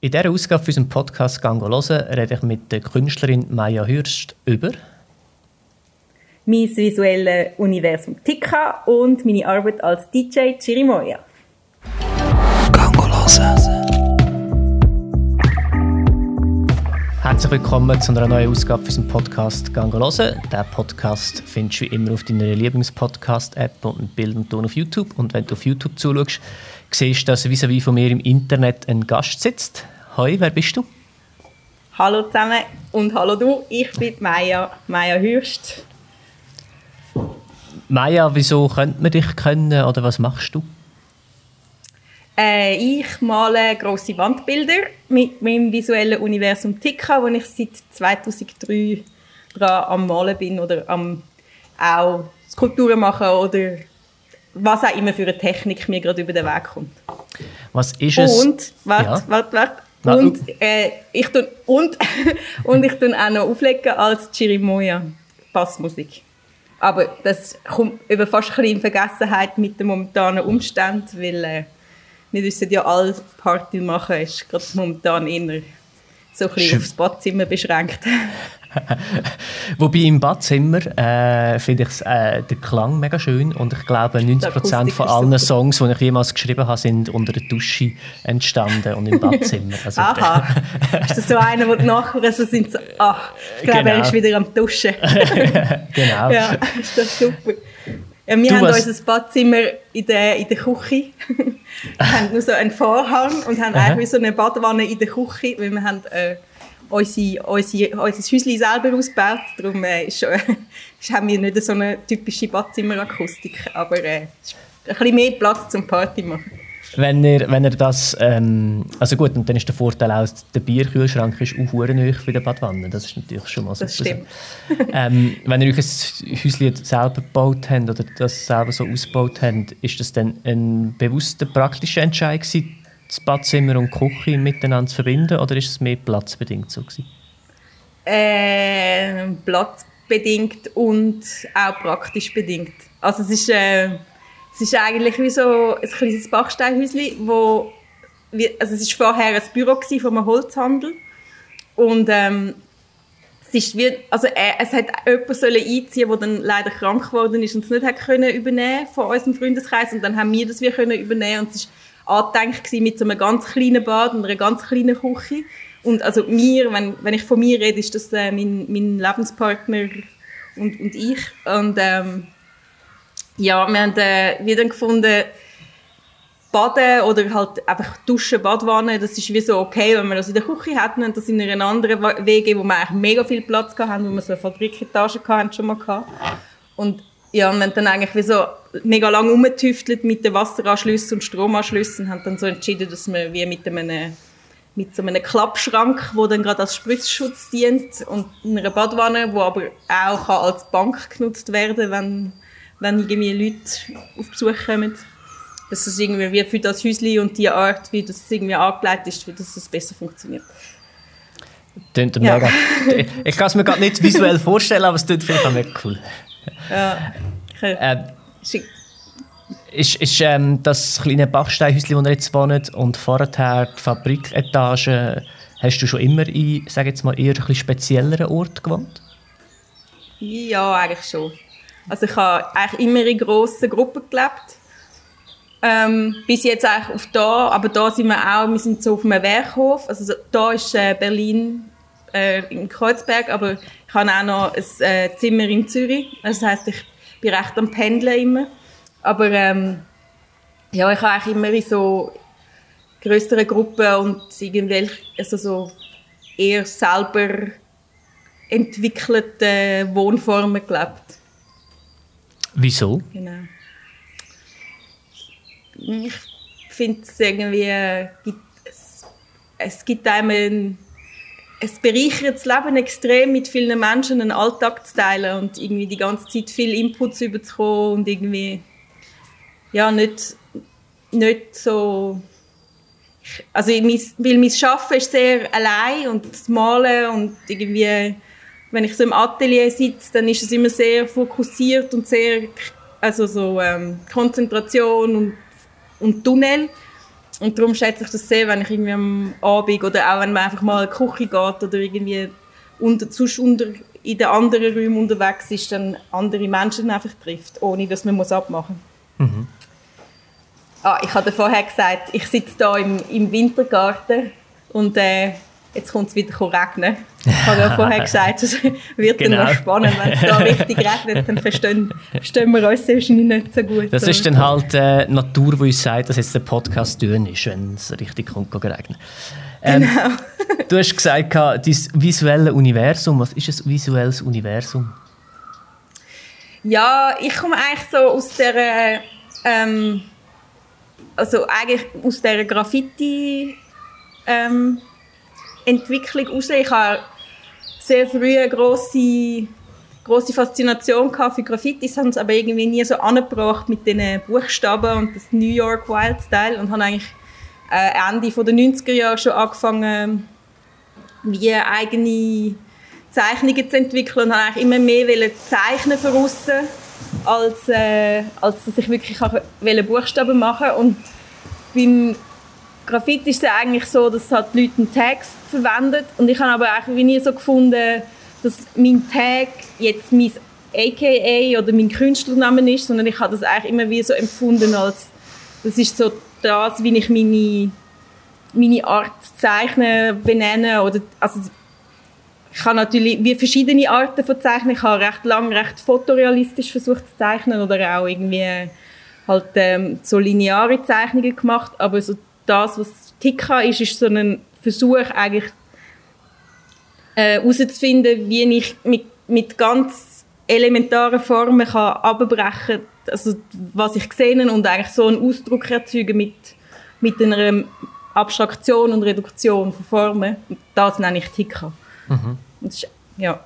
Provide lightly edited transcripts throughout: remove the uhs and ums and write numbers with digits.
In dieser Ausgabe unseres Podcasts «Gang hören» rede ich mit der Künstlerin Maja Hürst über mein visuelles Universum Tika und meine Arbeit als DJ Chirimoya. «Gang hören». Herzlich willkommen zu einer neuen Ausgabe unseres Podcasts «Gang hören». Diesen Podcast findest du wie immer auf deiner Lieblings-Podcast-App und mit Bild und Ton auf YouTube. Und wenn du auf YouTube zuschaust, siehst du, dass vis-à-vis von mir im Internet ein Gast sitzt. Hoi, wer bist du? Hallo zusammen und hallo du, ich bin Maja Hürst. Maja, wieso könnte man dich kennen oder was machst du? Ich male grosse Wandbilder mit meinem visuellen Universum Tika, wo ich seit 2003 dran am Malen bin oder am auch Skulpturen machen oder was auch immer für eine Technik mir gerade über den Weg kommt. Was ist es? Und, warte. Und ich tue auch noch auflegen als Chirimoya Bassmusik. Aber das kommt über fast ein bisschen in Vergessenheit mit den momentanen Umständen, weil wir wissen ja, alle Party machen ist gerade momentan eher so ein bisschen aufs Badzimmer beschränkt. Wobei im Badzimmer finde ich den Klang mega schön und ich glaube 90% von allen Songs, die ich jemals geschrieben habe, sind unter der Dusche entstanden und im Badzimmer. Also aha, ist das so einer, der nachher so sind, so, ach, ich glaube, er ist wieder am Duschen. Genau. Ja, ist das super. Ja, wir haben unser Badzimmer in der Küche. Wir haben nur so einen Vorhang und haben eigentlich so eine Badewanne in der Küche, weil wir haben unser Häuschen selber ausgebaut. Darum haben wir nicht so eine typische Badzimmerakustik, aber ein bisschen mehr Platz zum Party machen. Wenn ihr das, also gut, und dann ist der Vorteil auch, der Bierkühlschrank ist auch verdammt nahe bei der Badwanne. Das ist natürlich schon mal super. Das stimmt. Wenn ihr euch ein Häuschen selber gebaut habt oder das selber so ausgebaut habt, ist das dann ein bewusster, praktischer Entscheid gewesen, das Badzimmer und die Küche miteinander zu verbinden, oder ist es mehr platzbedingt so gewesen? Platzbedingt und auch praktisch bedingt. Also es ist eigentlich wie so ein kleines Backsteinhäuschen, also es war vorher ein Büro von einem Holzhandel und es hat jemand einziehen, der dann leider krank geworden ist und es nicht übernehmen von unserem Freundeskreis, und dann haben wir das übernehmen, und es war angedenkt mit so einem ganz kleinen Bad und einer ganz kleinen Küche. Und also wenn ich von mir rede, ist das mein Lebenspartner und ich. Und ja, wir haben wieder gefunden, Baden oder halt einfach Duschen, Badwanne, das ist wie so okay, wenn wir das in der Küche hatten und das in einer anderen WG, wo wir eigentlich mega viel Platz hatten, wo wir so eine Fabriketage hatten, schon mal gehabt. Und ja, wir haben dann eigentlich wie so mega lange rumgetüftelt mit den Wasseranschlüssen und Stromanschlüssen und haben dann so entschieden, dass wir wie mit so einem Klappschrank, der dann gerade als Spritzschutz dient, und einer Badwanne, die aber auch als Bank genutzt werden kann, wenn irgendwie Leute auf Besuch kommen. Dass es irgendwie wie für das Häuschen und die Art, wie das irgendwie angelegt ist, für dass es besser funktioniert. Klingt mega. Ich kann es mir gerade nicht visuell vorstellen, aber es klingt vielleicht auch mega cool. Ja. Ist das kleine Backsteinhäuschen, wo ihr jetzt wohnt, und vorher die Fabriketage, hast du schon immer in, sage jetzt mal, eher ein bisschen spezielleren Ort gewohnt? Ja, eigentlich schon. Also ich habe eigentlich immer in grossen Gruppen gelebt. Bis jetzt eigentlich auf da, aber da sind wir sind so auf einem Werkhof. Also da ist Berlin in Kreuzberg, aber ich habe auch noch ein Zimmer in Zürich. Also das heisst, ich bin recht am Pendeln immer. Aber ja, ich habe eigentlich immer in so grösseren Gruppen und irgendwelche, also so eher selber entwickelte Wohnformen gelebt. Wieso? Genau. Ich finde es irgendwie, es gibt einem es bereichert das Leben extrem, mit vielen Menschen einen Alltag zu teilen und irgendwie die ganze Zeit viel Inputs überzukommen und irgendwie ja, nicht so. Also weil mein Arbeiten ist sehr allein und das Malen und irgendwie, wenn ich so im Atelier sitze, dann ist es immer sehr fokussiert und sehr, also so Konzentration und Tunnel. Und darum schätze ich das sehr, wenn ich irgendwie am Abend oder auch wenn man einfach mal in die Küche geht oder irgendwie in den anderen Räumen unterwegs ist, dann andere Menschen einfach trifft, ohne dass man abmachen muss. Mhm. Ich habe vorher gesagt, ich sitze hier im Wintergarten und jetzt kommt es wieder regnen. Ich habe ja vorher gesagt, es wird dann noch spannend, wenn es da richtig regnet, dann verstehen wir uns wahrscheinlich nicht so gut. Das ist dann halt die Natur, die uns sagt, dass jetzt der Podcast dünn ist, wenn es richtig kommt, regnen. Genau. Du hast gesagt, dein visuelles Universum. Was ist ein visuelles Universum? Ja, ich komme eigentlich so aus der eigentlich aus dieser Graffiti Entwicklung raus. Ich habe sehr früh eine grosse Faszination für Graffitis, habe es aber irgendwie nie so angebracht mit den Buchstaben und das New York Wild Style und habe eigentlich Ende der 90er Jahre schon angefangen, wie eigene Zeichnungen zu entwickeln und habe eigentlich immer mehr zeichnen von aussen, als dass ich wirklich Buchstaben machen wollte. Und beim Graffiti ist es eigentlich so, dass halt die Leute einen Tag verwenden und ich habe aber eigentlich nie so gefunden, dass mein Tag jetzt mein AKA oder mein Künstlername ist, sondern ich habe das eigentlich immer wie so empfunden, als das ist so das, wie ich meine Art zu zeichnen benenne. Oder, also ich habe natürlich wie verschiedene Arten von Zeichnen. Ich habe recht lange recht fotorealistisch versucht zu zeichnen oder auch irgendwie halt so lineare Zeichnungen gemacht, aber so das, was Tikka ist so ein Versuch eigentlich herauszufinden, wie ich mit ganz elementaren Formen kann abbrechen kann, also was ich sehe und eigentlich so einen Ausdruck erzeugen mit einer Abstraktion und Reduktion von Formen. Und das nenne ich Tikka. Mhm. Und ist, ja,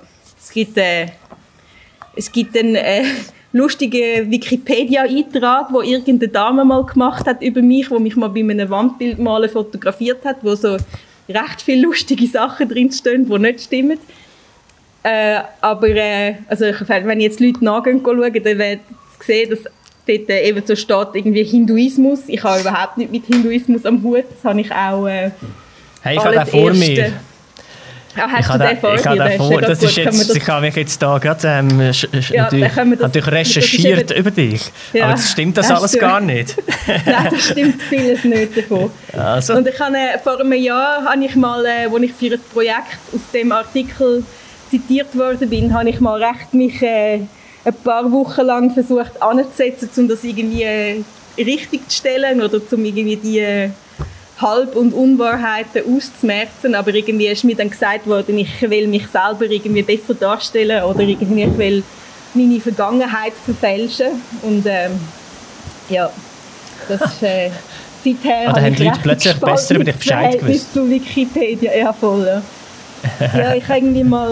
es gibt einen lustigen Wikipedia-Eintrag, wo irgendeine Dame mal gemacht hat über mich, wo mich mal bei einem Wandbildmalen fotografiert hat, wo so recht viele lustige Sachen drinstehen, die nicht stimmen. Aber also wenn jetzt Leute nachgehen schauen, dann werden sie sehen, dass dort eben so steht irgendwie Hinduismus. Ich habe überhaupt nicht mit Hinduismus am Hut. Das habe ich auch hey, ich habe den vor mir. Hast du den vor dir? Das ist jetzt, ich habe mich jetzt da gerade natürlich recherchiert über dich. Ja, aber jetzt stimmt das alles gar nicht. Nein, das stimmt vieles nicht davon. Also. Und ich habe vor einem Jahr, als ich für ein Projekt aus dem Artikel zitiert worden bin, habe ich mal recht mich ein paar Wochen lang versucht anzusetzen, um das irgendwie richtig zu stellen oder um irgendwie die Halb- und Unwahrheiten auszumerzen, aber irgendwie ist mir dann gesagt worden, ich will mich selber irgendwie besser darstellen oder irgendwie ich will meine Vergangenheit verfälschen und ja, das ist seither oder haben die Leute plötzlich besser über dich Bescheid gewusst? Zu Wikipedia, ja voll, ja. Ja, ich habe irgendwie mal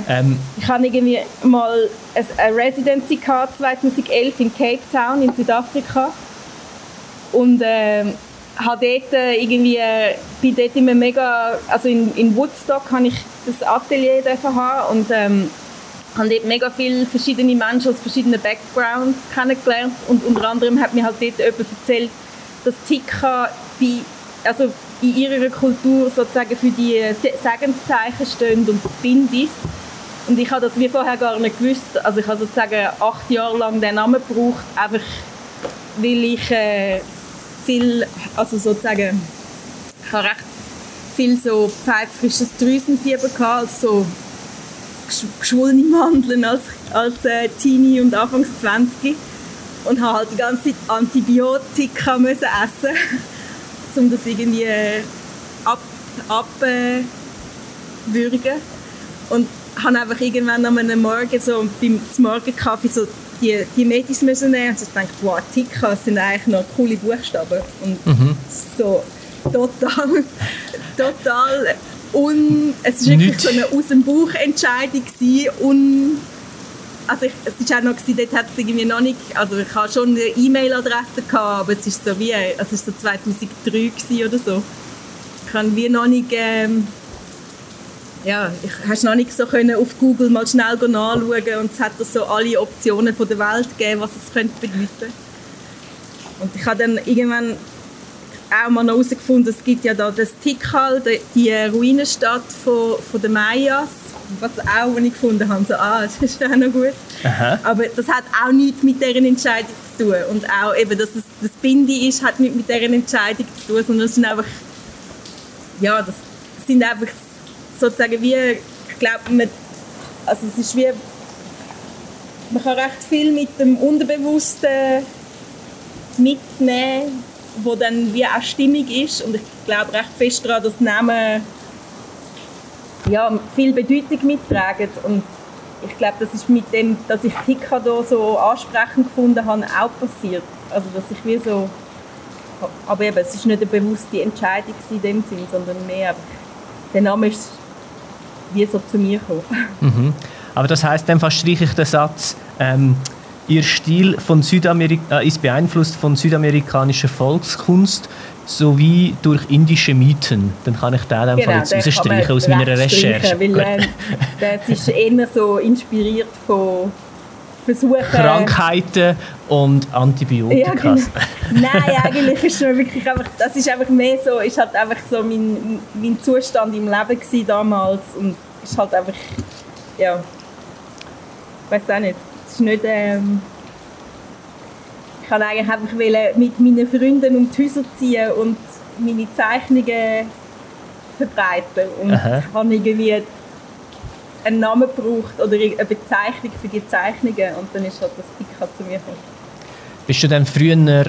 eine Residency gehabt, 2011 in Cape Town in Südafrika und habe dort bin dort immer mega, also in Woodstock habe ich das Atelier haben und habe dort mega viele verschiedene Menschen aus verschiedenen Backgrounds kennengelernt und unter anderem hat mir halt dort jemand erzählt, dass Tikka in ihrer Kultur sozusagen für die Segenszeichen stehen und Bindis. Und ich habe das wie vorher gar nicht gewusst. Also ich habe sozusagen 8 Jahre lang den Namen gebraucht, einfach weil ich viel, also sozusagen, ich habe recht viel so pfeifrisches Drüsenfieber gehabt, also so geschwollene Mandeln als Teenie und Anfangs 20 und habe halt die ganze Zeit Antibiotika müssen essen, um das irgendwie abwürgen und habe einfach irgendwann am Morgen so beim Morgenkaffee so die Medis müssen nehmen und so gedacht, wow, Tikka, das sind eigentlich noch coole Buchstaben und so total es ist wirklich so eine aus dem Bauch Entscheidung gewesen, also es ist auch noch gewesen, dort hat es irgendwie noch nicht, also ich hatte schon eine E-Mail-Adresse gehabt, aber es ist so wie, also es ist so 2003 gewesen oder so. Ich kann wie noch nicht ich hast noch nicht so können auf Google mal schnell nachschauen und es hat so alle Optionen von der Welt gegeben, was es könnte bedeuten. Und ich habe dann irgendwann auch mal noch herausgefunden, es gibt ja da das Tikal, die Ruinenstadt von den Mayas, was auch, wenn ich gefunden habe, so, das ist auch noch gut. Aha. Aber das hat auch nichts mit dieser Entscheidung zu tun. Und auch eben, dass es das Bindi ist, hat nichts mit dieser Entscheidung zu tun, sondern es sind einfach, ja, das sind einfach sozusagen wie, ich glaube, also es ist wie, man kann recht viel mit dem Unterbewussten mitnehmen, wo dann wie auch stimmig ist, und ich glaube recht fest daran, dass Namen ja, viel Bedeutung mittragen, und ich glaube, das ist mit dem, dass ich Tikka hier so ansprechend gefunden habe, auch passiert. Also dass ich wie so, aber eben, es ist nicht eine bewusste Entscheidung in dem Sinn, sondern mehr, der Name ist wie so zu mir gekommen. Mhm. Aber das heisst, dann streiche ich den Satz, Ihr Stil von ist beeinflusst von südamerikanischer Volkskunst sowie durch indische Mythen. Dann kann ich den dann jetzt rausstreichen aus meiner Recherche. Weil, das ist eher so inspiriert von Versuchen... Krankheiten und Antibiotika. Ja, genau. Nein, eigentlich ist es wirklich einfach, das ist einfach mehr so, ist halt einfach so mein Zustand im Leben gewesen damals, und ist halt einfach, ja, ich weiß auch nicht. Es ist nicht, ich wollte eigentlich einfach mit meinen Freunden um die Häuser ziehen und meine Zeichnungen verbreiten. Und ich habe irgendwie einen Namen gebraucht oder eine Bezeichnung für die Zeichnungen, und dann ist halt das Tikka zu mir gekommen. Bist du dann früher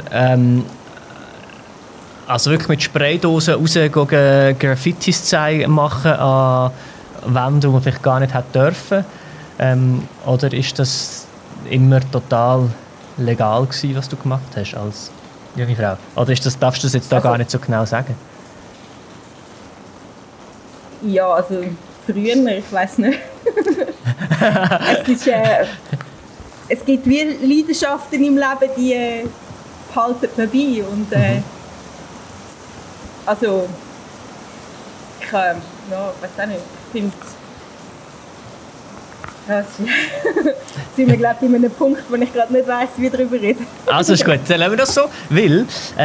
also wirklich mit Spraydosen rausgegangen, Graffitis machen an Wänden, wo man vielleicht gar nicht hätte dürfen? Oder ist das immer total legal gewesen, was du gemacht hast als junge Frau? Oder darfst du das jetzt da gar nicht so genau sagen? Ja, also früher, ich weiß nicht. Es gibt wie Leidenschaften im Leben, die behalten man bei. Und also ich weiß auch nicht, ich finde, sind wir, glaube ich, in einem Punkt, wo ich gerade nicht weiss, wie darüber reden. Also ist gut, dann lassen wir das so. Weil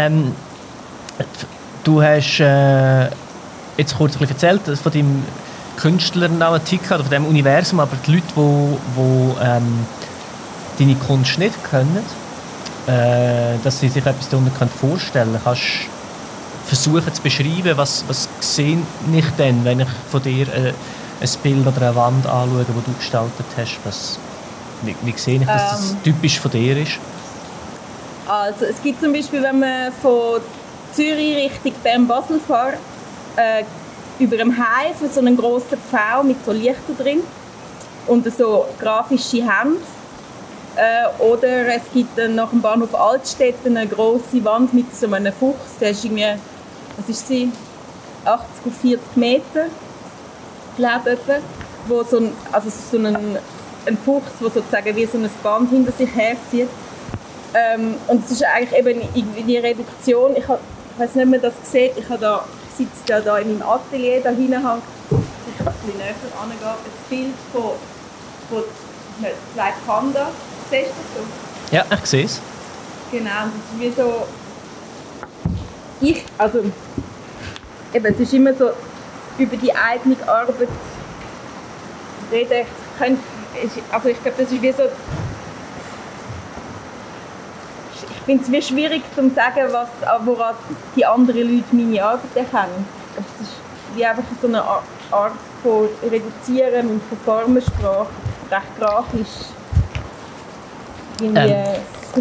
du hast jetzt kurz ein bisschen erzählt von deinem Künstlernamen Tikka oder von diesem Universum, aber die Leute, die deine Kunst nicht kennen, dass sie sich etwas darunter vorstellen können, kannst du versuchen zu beschreiben, was sehe ich denn, wenn ich von dir ein Bild oder eine Wand anschaue, die du gestaltet hast? Wie sehe ich, dass das typisch von dir ist? Also es gibt zum Beispiel, wenn man von Zürich Richtung Bern-Basel fährt, über einem Hafen so einen grossen Pfau mit so Lichtern drin und so grafische Hände. Oder es gibt nach dem Bahnhof Altstetten eine grosse Wand mit so einem Fuchs, der ist irgendwie, was ist sie, 80 auf 40 Meter, glaube ich, wo so ein Fuchs, der sozusagen wie so ein Band hinter sich herzieht. Und es ist eigentlich eben die Reduktion, ich weiß nicht, ob man das sieht, ich sitze da in meinem Atelier, da hinten hängt, ich kann ein bisschen näher angehen, ein Bild von zwei Pandas. Siehst du das so? Ja, ich sehe es. Genau, das ist wie so... es ist immer so, über die eigene Arbeit reden. Ich glaube, das ist wie so... Ich finde es wie schwierig zu sagen, woran die anderen Leute meine Arbeit erkennen. Ich glaube, es ist wie einfach so eine Art von Reduzieren und von Formensprache, recht grafisch. Es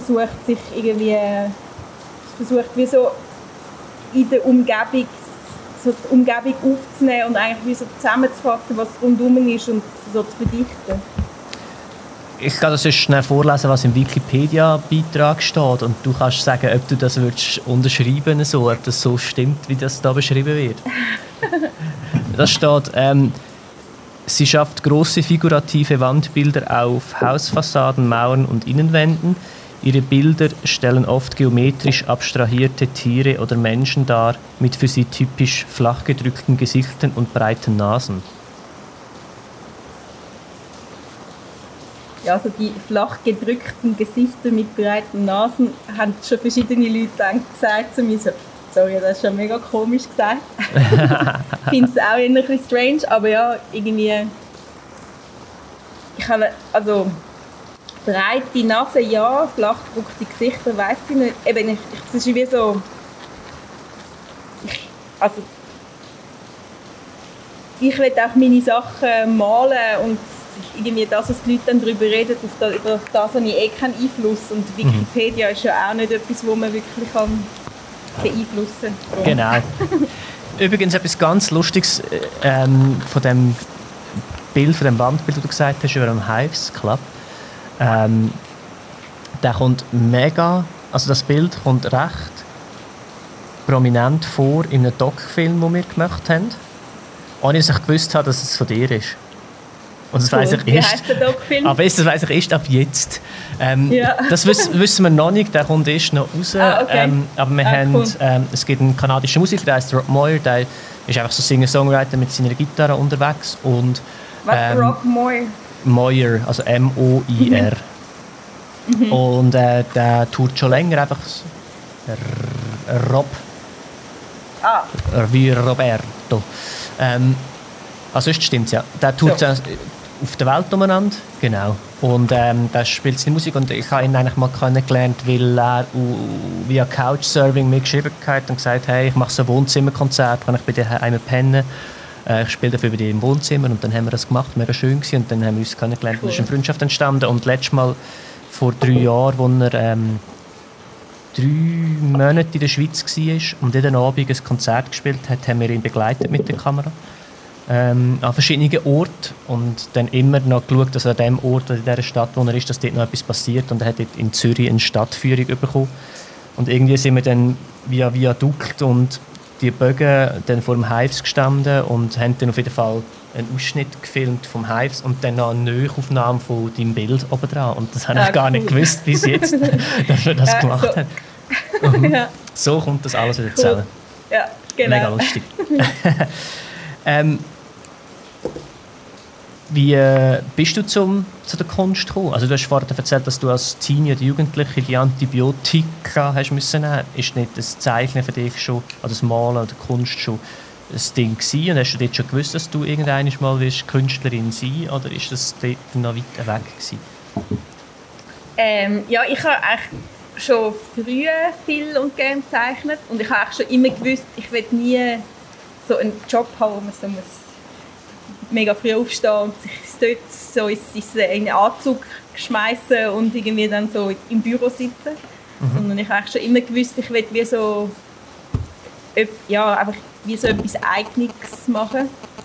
versucht wie so in der Umgebung, so die Umgebung aufzunehmen und eigentlich wie so zusammenzufassen, was rundum ist, und so zu verdichten. Ich kann das jetzt schnell vorlesen, was im Wikipedia-Beitrag steht, und du kannst sagen, ob du das unterschreiben so, ob das so stimmt, wie das da beschrieben wird. Da steht, sie schafft grosse figurative Wandbilder auf Hausfassaden, Mauern und Innenwänden. Ihre Bilder stellen oft geometrisch abstrahierte Tiere oder Menschen dar, mit für sie typisch flach gedrückten Gesichtern und breiten Nasen. Ja, also die flach gedrückten Gesichter mit breiten Nasen haben schon verschiedene Leute gesagt zu mir so, Sorry, das ist schon mega komisch gesagt. Ich finde es auch ein bisschen strange, aber ja, irgendwie... Ich habe, also... breite Nase, ja, flachgedruckte Gesichter, weiss ich nicht. Eben, es ist wie so... Ich will auch meine Sachen malen und irgendwie das, was die Leute dann darüber reden, auf das habe ich eh keinen Einfluss. Und Wikipedia ist ja auch nicht etwas, wo man wirklich beeinflussen kann. Genau. Übrigens etwas ganz Lustiges von dem Bild, von dem Wandbild, das du gesagt hast, über dem Hives Club. Der kommt mega, also das Bild kommt recht prominent vor in einem Doc-Film, den wir gemacht haben. Ohne dass ich gewusst habe, dass es von dir ist. Und das weiss ich Wie erst. heisst der Doc-Film? Aber das weiss ich erst ab jetzt. Ja. Das wissen wir noch nicht, der kommt erst noch raus. Okay. Aber wir haben, cool. es gibt einen kanadischen Musiker, der heißt Rob Moyer, der ist einfach so Singer-Songwriter mit seiner Gitarre unterwegs. Und, Was, Rob Moyer? Moyer, also M-O-I-R. Und der tourt schon länger einfach Rob. Wie Roberto. Also sonst stimmt es ja. Der tourt auf der Welt umeinander. Genau. Und der spielt seine Musik und ich habe ihn eigentlich mal kennengelernt, weil er via Couchsurfing mir geschrieben hat und gesagt, hey, ich mache so ein Wohnzimmerkonzert, kann ich bei dir einmal pennen? Ich spiele dafür bei dir im Wohnzimmer und dann haben wir das gemacht, mega schön gewesen und dann haben wir uns kennengelernt. Cool. Da ist eine Freundschaft entstanden und letztes Mal vor 3 Jahren, als er 3 Monate in der Schweiz war und jeden Abend ein Konzert gespielt hat, haben wir ihn begleitet mit der Kamera an verschiedenen Orten und dann immer noch geschaut, dass an dem Ort oder in der Stadt, wo er ist, dass dort noch etwas passiert und er hat dort in Zürich eine Stadtführung bekommen und irgendwie sind wir dann via Viadukt und die Bögen dann vor dem Hives gestanden und haben dann auf jeden Fall einen Ausschnitt gefilmt vom Hives und dann noch eine Nahaufnahme von deinem Bild oben dran. Und das habe ich gar nicht gewusst bis jetzt, dass wir das gemacht haben. Ja. So kommt das alles wieder zusammen. Ja, genau. Mega lustig. Wie bist du zu der Kunst gekommen? Also du hast vorhin erzählt, dass du als Teenie oder Jugendliche die Antibiotika hast müssen nehmen. Ist nicht das Zeichnen für dich schon, oder das Malen oder Kunst schon ein Ding gewesen? Und hast du dort schon gewusst, dass du irgendwann mal Künstlerin sein willst? Oder ist das dort noch weiter weg gewesen? Ja, ich habe eigentlich schon früh viel und gerne gezeichnet. Und ich habe eigentlich schon immer gewusst, ich will nie so einen Job haben, wo man so muss mega früh aufstehen und sich dort so in einen Anzug schmeißen und irgendwie dann so im Büro sitzen. Sondern ich habe schon immer gewusst, ich will wie so, ja, einfach wie so etwas Eigenes machen.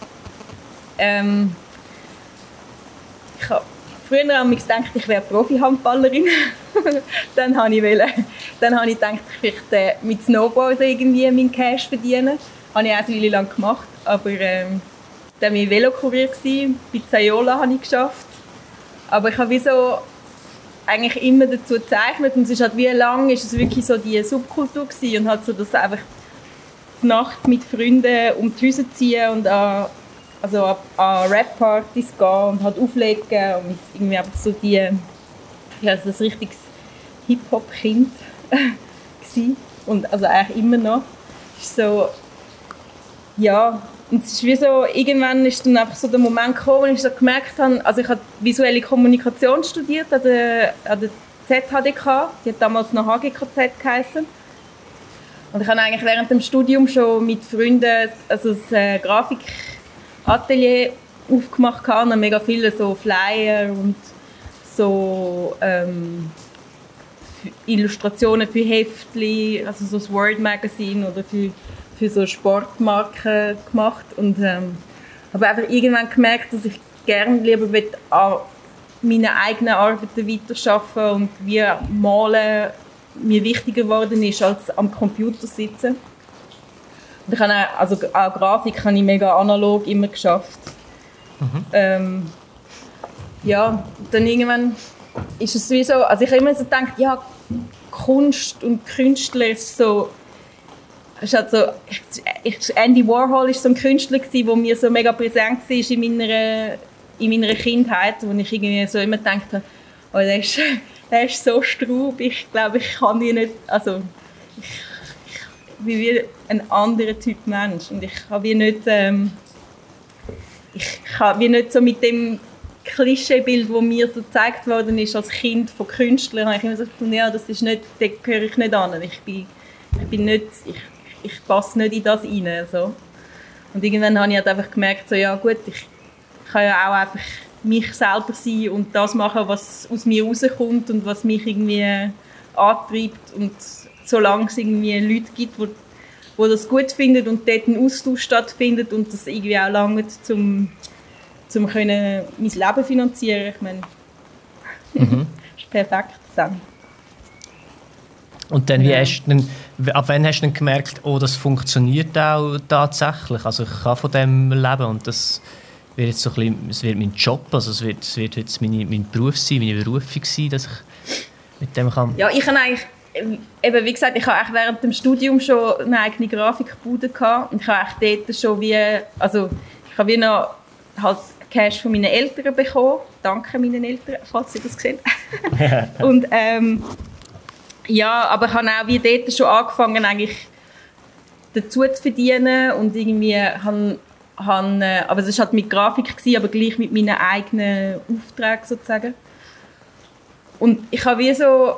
Ich habe früher habe ich gedacht, ich wäre Profi-Handballerin. Dann habe ich gedacht, ich möchte mit Snowboarden irgendwie meinen Cash verdienen. Das habe ich auch eine Weile lang gemacht, aber dann war ich Velokurier, bei Zayola habe ich geschafft. Aber ich habe wie so eigentlich immer dazu gezeichnet und es ist halt wie lang ist es wirklich so die Subkultur gewesen und halt so, dass einfach die Nacht mit Freunden um die Häuser ziehen und an Rap-Partys gehen und halt auflegen und irgendwie einfach so die, ja, so ein richtiges Hip-Hop-Kind gewesen und also eigentlich immer noch. So, ja, und es ist wie so, irgendwann ist dann einfach so der Moment gekommen, wo ich so gemerkt habe, also ich habe visuelle Kommunikation studiert an der ZHDK, die hat damals noch HGKZ geheißen. Und ich habe eigentlich während dem Studium schon mit Freunden also ein Grafikatelier aufgemacht und mega viele so Flyer und so Illustrationen für Heftli, also so das Word Magazine oder für so Sportmarken gemacht und habe einfach irgendwann gemerkt, dass ich gerne lieber an meinen eigenen Arbeiten weiterarbeiten und wie Malen mir wichtiger geworden ist, als am Computer sitzen. Und ich habe auch Grafik habe ich mega analog immer geschafft. Ja, dann irgendwann ist es wie so, also ich habe immer so gedacht, ja, Kunst und Künstler ist so, es ist halt so, Andy Warhol war so ein Künstler, der mir so mega präsent war in meiner Kindheit, wo ich irgendwie so immer gedacht habe, oh, der ist so straub, ich glaube, ich kann ihn nicht, also wie ein anderer Typ Mensch. Und ich kann wie nicht so mit dem Klischeebild, das mir so gezeigt worden ist als Kind von Künstlern, habe ich immer so gefunden, ja, das ist nicht, da gehöre ich nicht an. Ich passe nicht in das rein. So. Und irgendwann habe ich halt einfach gemerkt, so, ja gut, ich kann ja auch einfach mich selber sein und das machen, was aus mir rauskommt und was mich irgendwie antreibt. Und solange es irgendwie Leute gibt, die das gut finden und dort ein Austausch stattfindet und das irgendwie auch lange zum können mein Leben finanzieren. Ich meine, ist perfekt dann. Und dann, ab wann hast du dann gemerkt, oh, das funktioniert auch tatsächlich? Also ich kann von dem leben und das wird jetzt so ein bisschen, es wird mein Job, also es wird jetzt mein Beruf sein, meine Berufung sein, dass ich mit dem kann. Ja, ich habe eigentlich, eben wie gesagt, ich habe eigentlich während dem Studium schon eine eigene Grafikbude gehabt und ich habe eigentlich dort schon ich habe wie noch halt Cash von meinen Eltern bekommen. Danke meinen Eltern, falls sie das sehen. Und ja, aber ich habe auch wie dort schon angefangen, eigentlich dazu zu verdienen und irgendwie aber es war halt mit Grafik gewesen, aber gleich mit meinen eigenen Aufträgen sozusagen. Und ich habe wie so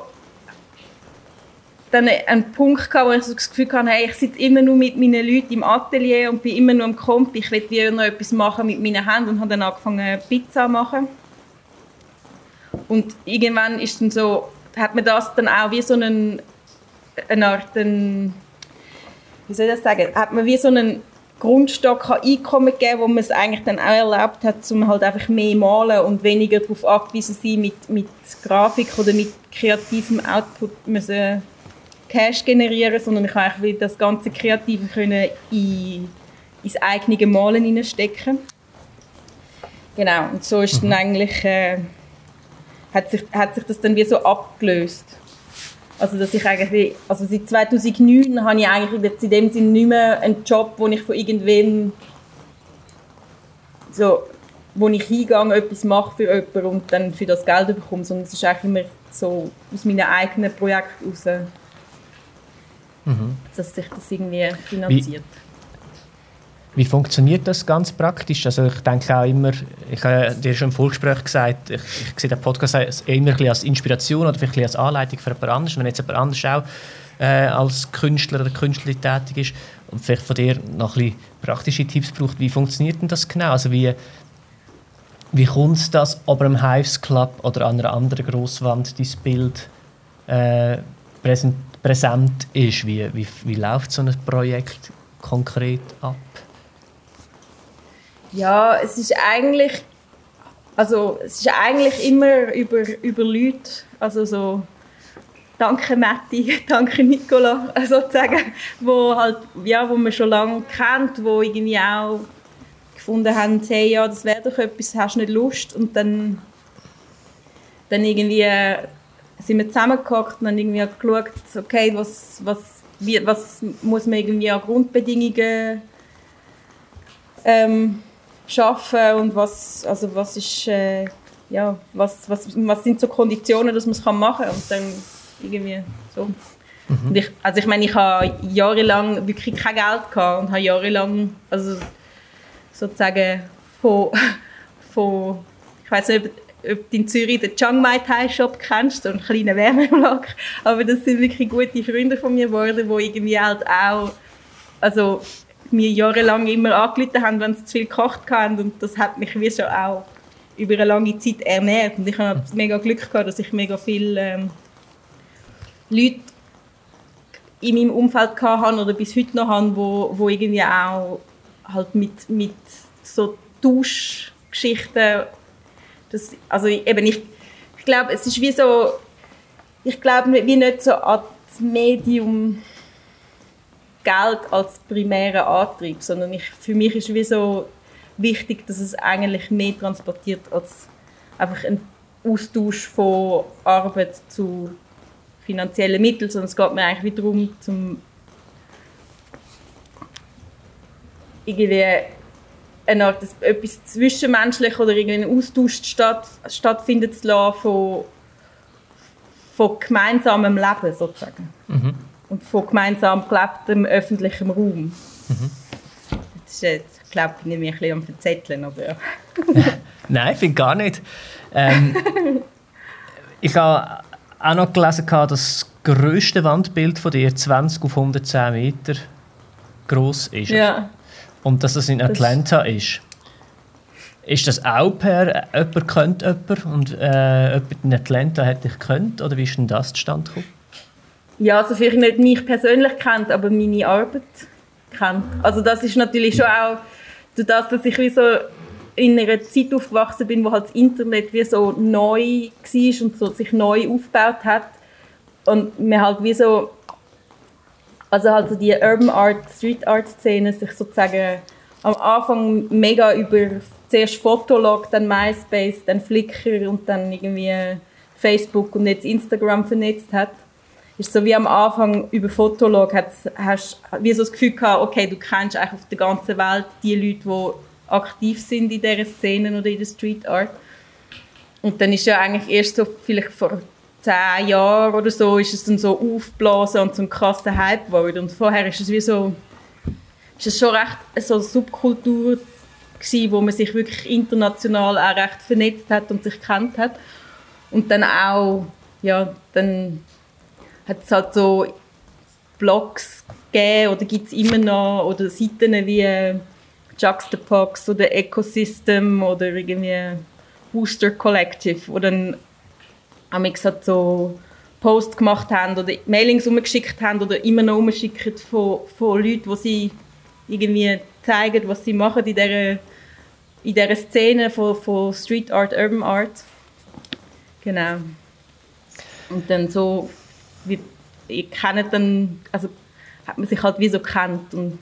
dann einen Punkt gehabt, wo ich so das Gefühl hatte, hey, ich sitze immer nur mit meinen Leuten im Atelier und bin immer nur am Komp. Ich will wieder noch etwas machen mit meinen Händen und habe dann angefangen, Pizza zu machen. Und irgendwann ist dann so, hat mir das dann auch wie so eine Art, wie soll ich das sagen, hat mir wie so einen Grundstock an Einkommen gegeben, wo man es eigentlich dann auch erlebt hat, um halt einfach mehr malen und weniger darauf angewiesen sein, mit Grafik oder mit kreativem Output müssen Cash generieren, sondern ich konnte eigentlich das ganze Kreative können ins eigene Malen hineinstecken. Genau, und so ist dann eigentlich, hat sich das dann wie so abgelöst. Also, dass ich eigentlich, also seit 2009 habe ich eigentlich jetzt in dem Sinne nicht mehr einen Job, wo ich von irgendwem so, wo ich hingehe, etwas mache für jemanden und dann für das Geld bekomme, sondern es ist eigentlich immer so aus meinen eigenen Projekten heraus, dass sich das irgendwie finanziert. Wie funktioniert das ganz praktisch? Also ich denke auch immer, ich habe dir schon im Vorgespräch gesagt, ich sehe den Podcast immer ein bisschen als Inspiration oder vielleicht als Anleitung für jemand anderes. Wenn jetzt jemand anderes auch als Künstler oder Künstlerin tätig ist und vielleicht von dir noch ein bisschen praktische Tipps braucht, wie funktioniert denn das genau? Also wie kommt es, dass ob am Hives Club oder an einer anderen Grosswand dein Bild präsent ist? Wie läuft so ein Projekt konkret ab? Ja, es ist eigentlich immer über Leute, also so danke Matti, danke Nicola sozusagen, wo man schon lange kennt, wo irgendwie auch gefunden haben, hey, ja, das wäre doch etwas, hast du nicht Lust? Und dann irgendwie sind wir zusammengehockt und haben irgendwie geschaut, okay, was muss man irgendwie an Grundbedingungen schaffen und was sind so Konditionen, dass man es machen kann und dann irgendwie so. Und ich habe jahrelang wirklich kein Geld gehabt und habe jahrelang, also sozusagen von ich weiss nicht, ob du in Zürich den Chiang Mai Thai Shop kennst, so einen kleinen Wärmeblock, aber das sind wirklich gute Freunde von mir geworden, die irgendwie halt auch, also mir jahrelang immer angerufen haben, wenn sie zu viel gekocht haben und das hat mich wie schon auch über eine lange Zeit ernährt und ich habe mega Glück gehabt, dass ich mega viele Leute in meinem Umfeld hatte oder bis heute noch habe, wo irgendwie auch halt mit so Tauschgeschichten, also eben ich glaube, es ist wie so, ich glaube wie nicht so an das Medium Geld als primären Antrieb, sondern für mich ist wie so wichtig, dass es eigentlich mehr transportiert als einfach ein Austausch von Arbeit zu finanziellen Mitteln, sondern es geht mir eigentlich wieder darum, irgendwie eine Art, etwas Zwischenmenschliches oder irgendeinen Austausch stattfinden zu lassen von gemeinsamem Leben sozusagen. und von gemeinsam gelebtem öffentlichem Raum. Das ist jetzt, ich glaube, ich bin mich ein bisschen am Verzetteln, aber ja. Nein, ich finde gar nicht. Ich habe auch noch gelesen, dass das grösste Wandbild von dir 20 auf 110 Meter gross ist. Ja. Und dass es in Atlanta ist. Ist das auch per jemand kennt jemand und jemand in Atlanta hat dich gekannt? Oder wie ist denn das zustande gekommen? Ja, also vielleicht nicht mich persönlich kennt, aber meine Arbeit kennt. Also das ist natürlich schon auch durch das, dass ich wie so in einer Zeit aufgewachsen bin, wo halt das Internet wie so neu war und so sich neu aufgebaut hat. Und mir halt wie so, also halt so die Urban Art, Street Art Szene sich sozusagen am Anfang mega über zuerst Fotolog, dann MySpace, dann Flickr und dann irgendwie Facebook und jetzt Instagram vernetzt hat. Ist so wie am Anfang über Fotolog hast du wie so das Gefühl gehabt, okay, du kennst eigentlich auf der ganzen Welt die Leute, die aktiv sind in dieser Szene oder in der Street Art. Und dann ist ja eigentlich erst so vielleicht vor 10 Jahren oder so ist es dann so aufgeblasen und so ein krasser Hype geworden. Und vorher ist es wie so, ist es schon recht so eine Subkultur gewesen, wo man sich wirklich international auch recht vernetzt hat und sich kennt hat. Und dann auch, ja, dann hat es halt so Blogs gegeben oder gibt es immer noch oder Seiten wie Juxtapox oder Ecosystem oder irgendwie Booster Collective, wo dann halt so Posts gemacht haben oder Mailings umgeschickt haben oder immer noch umschicken von Leuten, die sie irgendwie zeigen, was sie machen in dieser Szene von Street Art, Urban Art. Genau. Und dann so, ich kenne dann, also hat man sich halt wie so kennt. Und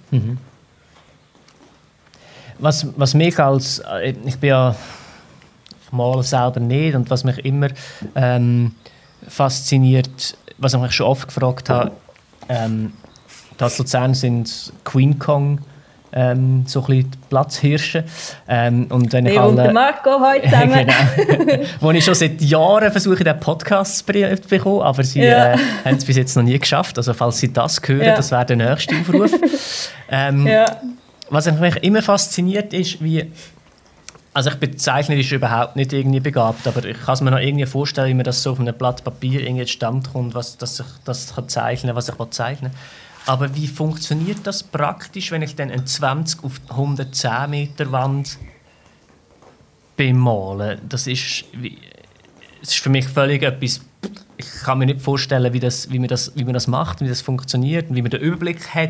Was mich als, ich bin ja Malen selber nicht, und was mich immer fasziniert, was ich mich schon oft gefragt habe, dass Luzern sind Queen Kong so ein bisschen die Platzhirsche. Und wenn ich und Marco heute zusammen. Genau. Wo ich schon seit Jahren versuche, diesen Podcast zu bekommen, aber sie haben es bis jetzt noch nie geschafft. Also falls sie das hören, das wäre der nächste Aufruf. Was mich immer fasziniert ist, wie, also ich bin zeichnerisch überhaupt nicht irgendwie begabt, aber ich kann es mir noch irgendwie vorstellen, wie mir das so auf einem Blatt Papier irgendwie zustande kommt, dass ich das zeichnen kann, was ich zeichnen will. Aber wie funktioniert das praktisch, wenn ich dann eine 20 auf 110 Meter Wand bemale? Das ist für mich völlig etwas. Ich kann mir nicht vorstellen, wie man das macht, wie das funktioniert und wie man den Überblick hat.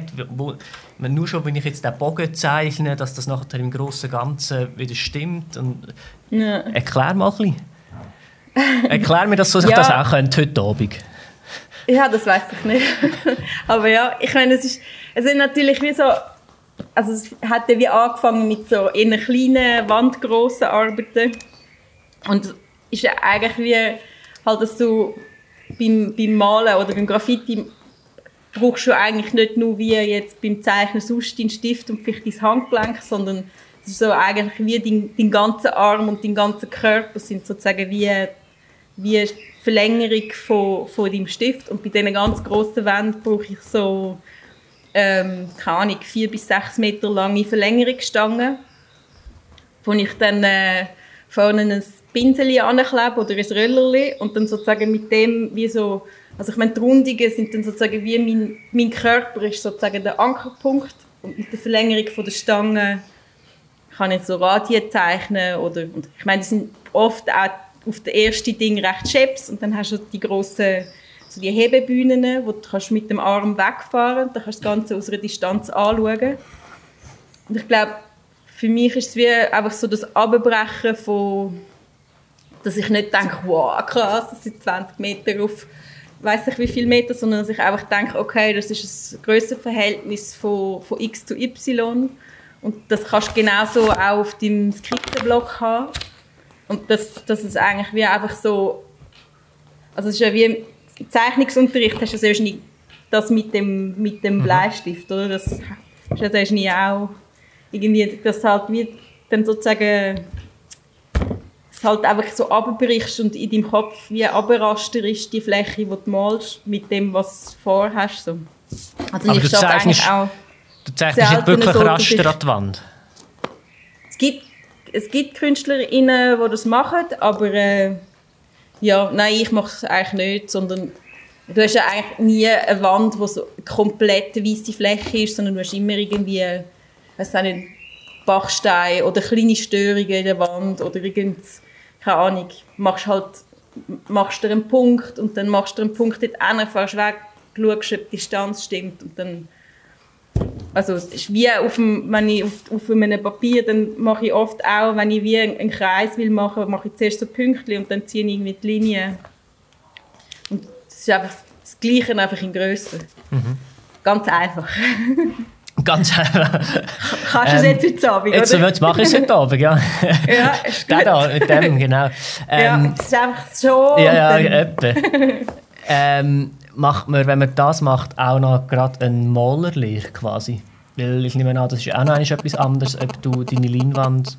Nur schon, wenn ich jetzt den Bogen zeichne, dass das nachher im grossen Ganzen wieder stimmt. Und erklär mal ein bisschen. Erklär mir das, so dass ich das auch könnte, heute Abend. Ja, das weiß ich nicht. Aber ja, ich meine, es ist natürlich wie so, also es hat ja wie angefangen mit so eher kleinen, wandgrossen Arbeiten. Und es ist ja eigentlich wie, halt, dass du beim Malen oder beim Graffiti brauchst du eigentlich nicht nur wie jetzt beim Zeichnen sonst deinen Stift und vielleicht dein Handgelenk, sondern es ist so eigentlich wie dein ganzer Arm und dein ganzer Körper sind sozusagen wie Verlängerung von deinem Stift. Und bei diesen ganz grossen Wänden brauche ich so, keine Ahnung, 4 bis 6 Meter lange Verlängerungsstangen, wo ich dann vorne ein Pinsel anklebe oder ein Röllerli und dann sozusagen mit dem wie so, also ich meine, die Rundungen sind dann sozusagen wie mein Körper ist sozusagen der Ankerpunkt, und mit der Verlängerung von der Stange kann ich so Radien zeichnen oder, und ich meine, die sind oft auch auf den ersten Ding recht scheps und dann hast du die grossen, so die Hebebühnen, wo du kannst mit dem Arm wegfahren, dann kannst du das Ganze aus einer Distanz anschauen. Und ich glaube, für mich ist es wie einfach so das Abbrechen von, dass ich nicht denke, wow, krass, das sind 20 Meter auf weiss nicht wie viele Meter, sondern dass ich einfach denke, okay, das ist ein Grössenverhältnis von X zu Y und das kannst du genauso auch auf deinem Skizzenblock haben. Und das ist eigentlich wie einfach so, also es ist ja wie im Zeichnungsunterricht hast du zuerst nie das mit dem Bleistift, oder? Das ist ja zuerst nie auch irgendwie, das halt wie dann sozusagen, das halt einfach so runterbrichst und in deinem Kopf wie runterraster ist die Fläche, die du malst, mit dem, was du vorhast. So. Also aber ich schaffe eigentlich auch... Du zeichnest nicht wirklich so, Raster an die Wand? Es gibt KünstlerInnen, die das machen, aber ja, nein, ich mache es eigentlich nicht, sondern du hast ja eigentlich nie eine Wand, die so eine komplett weisse Fläche ist, sondern du hast immer irgendwie, weiss auch nicht, Bachstein oder kleine Störungen in der Wand oder keine Ahnung, machst du einen Punkt und dann machst du einen Punkt dort hin, fährst weg, schaust, ob die Distanz stimmt und dann, also es ist wie wenn ich auf einem Papier, dann mache ich oft auch, wenn ich wie einen Kreis will machen, mache ich zuerst so Pünktchen und dann ziehe ich irgendwie die Linie. Und das ist einfach das Gleiche, einfach in Größe. Mhm. Ganz einfach. Ganz einfach. Kannst du es jetzt heute Abend, oder? Jetzt mache ich es heute Abend, ja. Ja, ist gut. Da, mit dem, genau. Ja, das ist einfach so. Ja, etwa. Macht man, wenn man das macht, auch noch gerade eine Malerlehre quasi? Weil ich nehme an, das ist auch noch etwas anderes, ob du deine Leinwand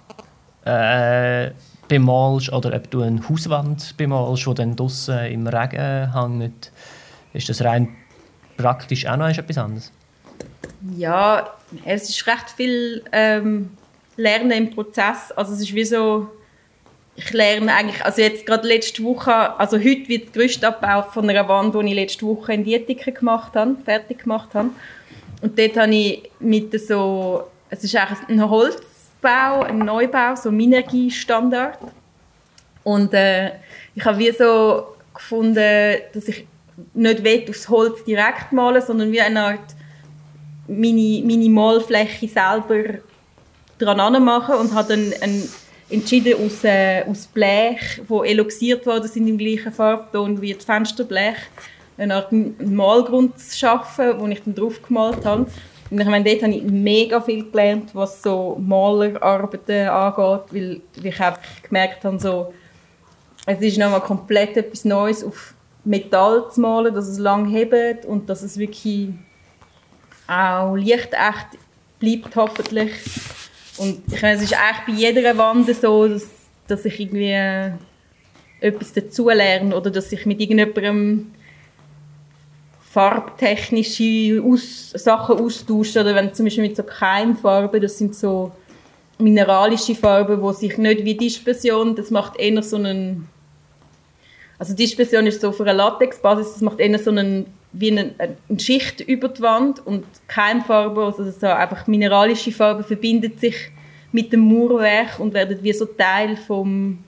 bemalst oder ob du eine Hauswand bemalst, die dann draussen im Regen hängt. Ist das rein praktisch auch noch etwas anderes? Ja, es ist recht viel Lernen im Prozess. Also es ist wie so, ich lerne eigentlich, also jetzt gerade letzte Woche, also heute wird der Gerüstabbau von einer Wand, die ich letzte Woche in Dietikon fertig gemacht habe. Und dort habe ich mit so, es ist eigentlich ein Holzbau, ein Neubau, so Minergie-Standard. Und ich habe wie so gefunden, dass ich nicht aufs Holz direkt malen, sondern wie eine Art Minimalfläche selber dran machen und habe dann entschieden aus Blech, die eloxiert worden sind im gleichen Farbton wie das Fensterblech, eine Art Malgrund zu schaffen, den ich dann drauf gemalt habe. Und ich meine, dort habe ich mega viel gelernt, was so Malerarbeiten angeht, weil ich einfach gemerkt habe, so, es ist nochmal komplett etwas Neues, auf Metall zu malen, dass es lang hebt und dass es wirklich auch lichtecht bleibt, hoffentlich. Und ich meine, es ist eigentlich bei jeder Wand so, dass ich irgendwie etwas dazulerne oder dass ich mit irgendjemandem farbtechnische Sachen austausche. Oder wenn zum Beispiel mit so Keimfarben, das sind so mineralische Farben, die sich nicht wie Dispersion, das macht eher so einen... Also Dispersion ist so auf einer Latexbasis, das macht eher so wie eine Schicht über die Wand und Keimfarben, also so einfach mineralische Farben verbinden sich mit dem Mauerwerk und werden wie so Teil vom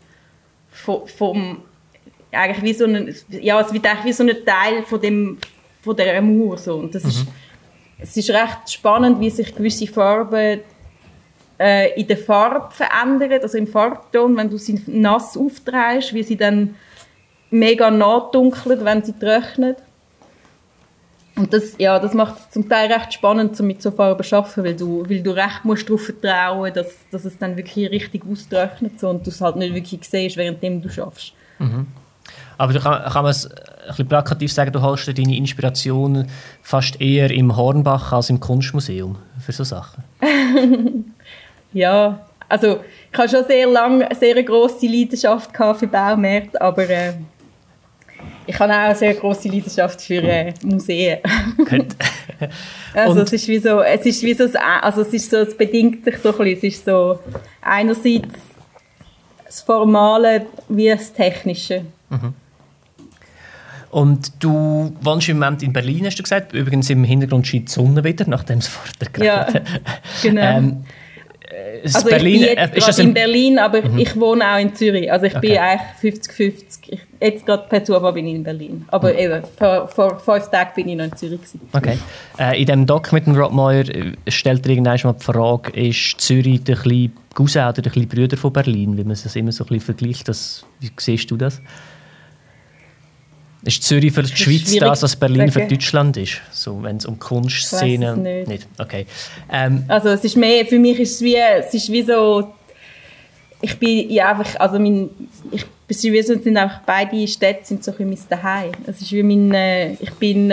eigentlich wie so ein, ja, es wird eigentlich wie so ein Teil von der Mauer so. Und das ist, es ist recht spannend, wie sich gewisse Farben in der Farbe verändern, also im Farbton, wenn du sie nass aufdrehst, wie sie dann mega nachdunkeln, wenn sie trocknen. Und das macht es zum Teil recht spannend, mit so Farben zu arbeiten, weil du recht musst darauf vertrauen, dass es dann wirklich richtig austrocknet so, und du es halt nicht wirklich siehst, während du schaffst. Mhm. Aber du kann man es ein bisschen plakativ sagen, du holst dir deine Inspiration fast eher im Hornbach als im Kunstmuseum für so Sachen? Ja, also ich habe schon sehr lange sehr eine grosse Leidenschaft für Baumärkte, aber ich habe auch eine sehr grosse Leidenschaft für Museen. Gut. Also es bedingt sich so ein bisschen. Es ist so einerseits das Formale wie das Technische. Mhm. Und du wohnst im Moment in Berlin, hast du gesagt. Übrigens im Hintergrund scheint die Sonne wieder, nachdem es vorher gerade... Ja, genau. Also Berlin, ich bin jetzt gerade in Berlin, aber ich wohne auch in Zürich. Also ich bin eigentlich 50-50. Jetzt gerade per Zufall bin ich in Berlin. Aber eben, vor 5 Tagen bin ich noch in Zürich gewesen. Okay. In diesem Doc mit dem Rob Moyer stellt er irgendwann mal die Frage, ist Zürich der kleine Cousin oder der kleine Bruder von Berlin? Wie man es immer so ein bisschen vergleicht. Wie siehst du das? Ist Zürich für die Schweiz das, was Berlin für Deutschland ist? So, wenn es um Kunstszene nicht. Okay. Also es ist mehr, für mich ist es wie so, ich bin ja einfach, also sind einfach beide Städte sind so ein bisschen mein Zuhause. Es ist wie ich bin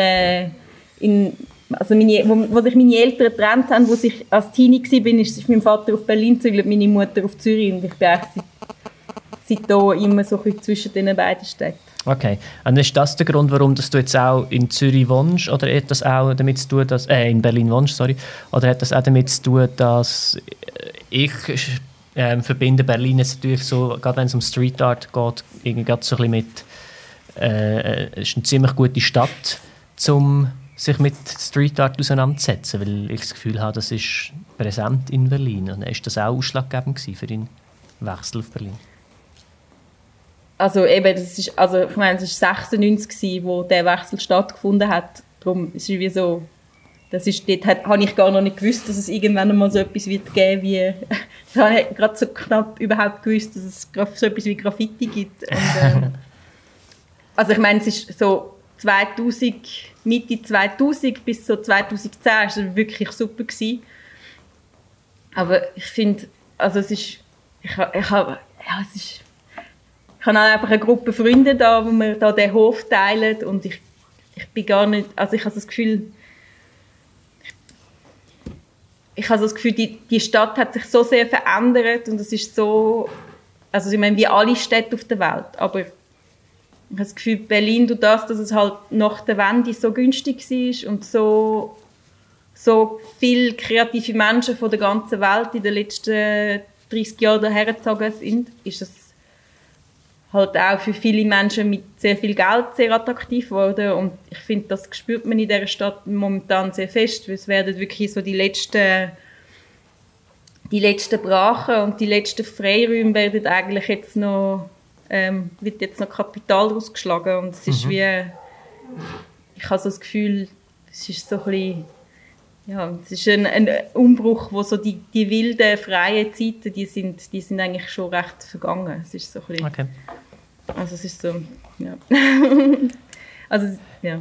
wo sich meine Eltern getrennt haben, wo ich als Teenie war, ist mein Vater auf Berlin gezügelt, meine Mutter auf Zürich, und ich bin eigentlich seitdem immer so ein bisschen zwischen den beiden Städten. Okay. Und ist das der Grund, warum dass du jetzt auch in Zürich wohnst? Oder hat das auch damit zu tun, dass... in Berlin wohnst, sorry. Oder hat das auch damit zu tun, dass ich verbinde Berlin jetzt natürlich so, gerade wenn es um Street Art geht, irgendwie gerade so ein bisschen mit... es ist eine ziemlich gute Stadt, um sich mit Street Art auseinanderzusetzen, weil ich das Gefühl habe, das ist präsent in Berlin. Und ist das auch ausschlaggebend für deinen Wechsel auf Berlin? Also eben, ich meine, es war 1996, wo der Wechsel stattgefunden hat. Darum ist es wie so, dort habe ich gar noch nicht gewusst, dass es irgendwann einmal so etwas wird geben wie, ich habe gerade so knapp überhaupt gewusst, dass es so etwas wie Graffiti gibt. Und, also ich meine, es ist so 2000, Mitte 2000 bis so 2010 war es wirklich super gewesen. Aber ich finde, also es ist, ich habe einfach eine Gruppe Freunde da, wo wir da den Hof teilen und ich bin gar nicht, also ich habe das Gefühl, die Stadt hat sich so sehr verändert und es ist so, also ich meine, wie alle Städte auf der Welt, aber ich habe das Gefühl, Berlin tut das, dass es halt nach der Wende so günstig war und so viele kreative Menschen von der ganzen Welt in den letzten 30 Jahren daher gezogen sind, ist es halt auch für viele Menschen mit sehr viel Geld sehr attraktiv geworden. Und ich finde, das spürt man in dieser Stadt momentan sehr fest, weil es werden wirklich so die letzten Brachen und die letzten Freiräume werden eigentlich jetzt noch, wird jetzt noch Kapital rausgeschlagen. Und es ist wie, ich habe so das Gefühl, es ist so ein bisschen, ja, es ist ein Umbruch, wo so die wilden, freien Zeiten, die sind eigentlich schon recht vergangen. Es ist so ein bisschen, okay. Also es ist so, ja. Also, ja.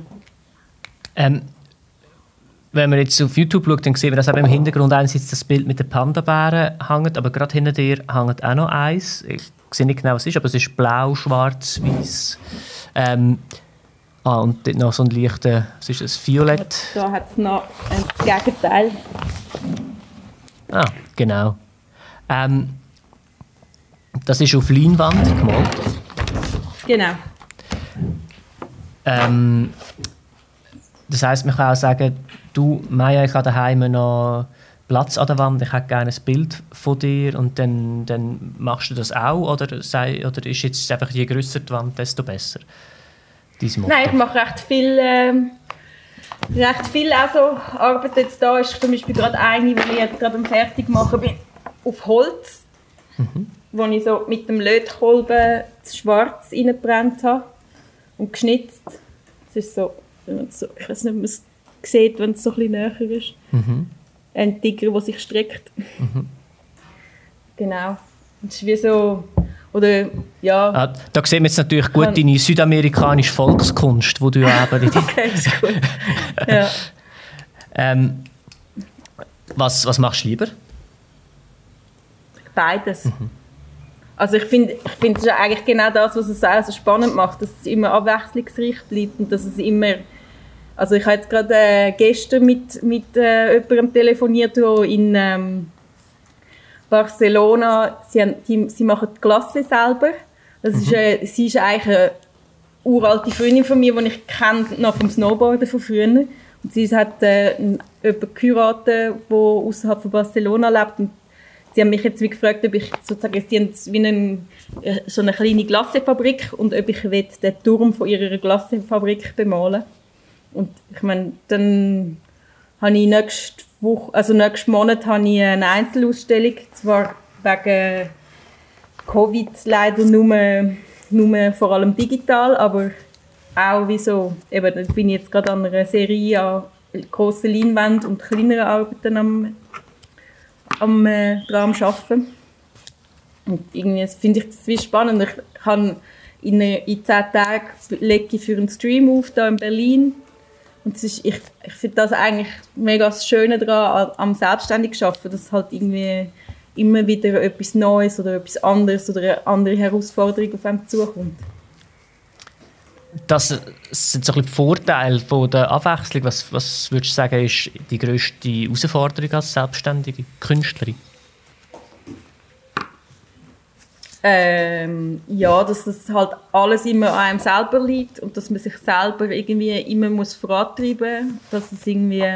Wenn man jetzt auf YouTube schaut, dann sieht man, dass eben im Hintergrund einerseits das Bild mit den Panda-Bären hängt, aber gerade hinter dir hängt auch noch eins. Ich sehe nicht genau, was es ist, aber es ist blau, schwarz, weiß. Und dort noch so ein leichter, was ist das, Violett. Da hat es noch ein Gegenteil. Ah, genau. Das ist auf Leinwand gemalt. Genau. Das heisst, man kann auch sagen, du, Maja, ich habe daheim noch Platz an der Wand, ich hätte gerne ein Bild von dir und dann machst du das auch? Oder ist jetzt einfach, je grösser die Wand, desto besser? Nein, ich mache recht viel auch so Arbeit. Jetzt da ist zum Beispiel gerade eine, die ich jetzt gerade am fertig machen bin, auf Holz, wo ich so mit dem Lötkolben das Schwarz reingebrannt habe und geschnitzt. Das ist so, ich weiß nicht, ob man es sieht, wenn es so ein bisschen näher ist. Ein Tiger, der sich streckt. Genau. Das ist wie so... Oder, ja. Da sehen wir jetzt natürlich gut deine südamerikanische Volkskunst, die du ja eben... Okay, ist gut. Ja. Was machst du lieber? Beides. Also ich finde, das ist eigentlich genau das, was es auch so spannend macht, dass es immer abwechslungsreich bleibt und dass es immer... Also ich habe jetzt gerade gestern mit jemandem telefoniert, der in Barcelona, sie machen die Glasse selber. Das ist, sie ist eigentlich eine uralte Freundin von mir, die ich kenne noch vom Snowboarden von früher. Und sie hat jemanden geheiratet, der außerhalb von Barcelona lebt. Und sie haben mich jetzt wie gefragt, ob ich sozusagen, sie haben wie so eine kleine Glassefabrik und ob ich den Turm von ihrer Glassefabrik bemalen. Und ich meine, dann habe ich nächsten Monat habe ich eine Einzelausstellung, zwar wegen Covid leider nur vor allem digital, aber auch wieso, eben, da bin ich jetzt gerade an einer Serie an grossen Leinwänden und kleineren Arbeiten am Arbeiten. Und irgendwie finde ich das wie spannend. Ich kann in 10 Tagen lege ich für einen Stream auf, hier in Berlin. Und ich finde das eigentlich mega das Schöne daran, am selbstständig arbeiten, dass halt irgendwie immer wieder etwas Neues oder etwas anderes oder eine andere Herausforderung auf einem zukommt. Das sind so ein bisschen die Vorteile von der Abwechslung. Was würdest du sagen, ist die grösste Herausforderung als selbstständige Künstlerin? Ja, dass das halt alles immer an einem selber liegt und dass man sich selber irgendwie immer muss vorantreiben, dass es irgendwie,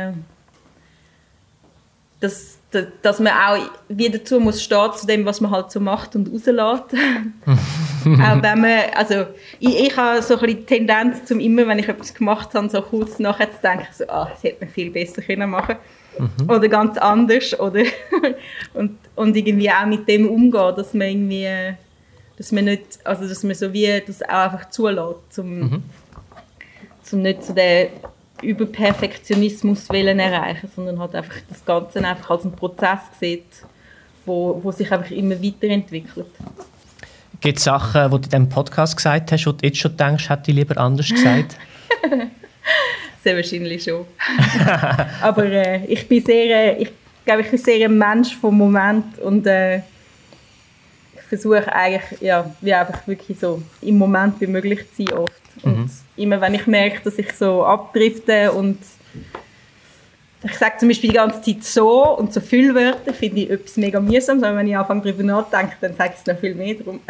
dass man auch wieder dazu muss stehen zu dem, was man halt so macht und rauslässt. Auch wenn man, also ich habe so ein bisschen die Tendenz, zum immer, wenn ich etwas gemacht habe, so kurz nachher zu denken, so, das hätte man viel besser können machen oder ganz anders oder und irgendwie auch mit dem umgehen, dass man irgendwie, dass man nicht, also dass man so wie das auch einfach zulässt, zum nicht so den Überperfektionismus wollen erreichen, sondern halt einfach das Ganze einfach als einen Prozess sieht, wo sich einfach immer weiterentwickelt. Gibt es Sachen, die du in diesem Podcast gesagt hast, und jetzt schon denkst, hätte ich lieber anders gesagt? Sehr wahrscheinlich schon. Aber ich bin sehr ein Mensch vom Moment und ich versuche eigentlich, ja, wie einfach wirklich so im Moment wie möglich zu sein oft. Und immer wenn ich merke, dass ich so abdrifte und ich sage zum Beispiel die ganze Zeit so und so viele Wörter, finde ich etwas mega mühsam, aber wenn ich anfange darüber nachzudenken, dann sage ich es noch viel mehr drum.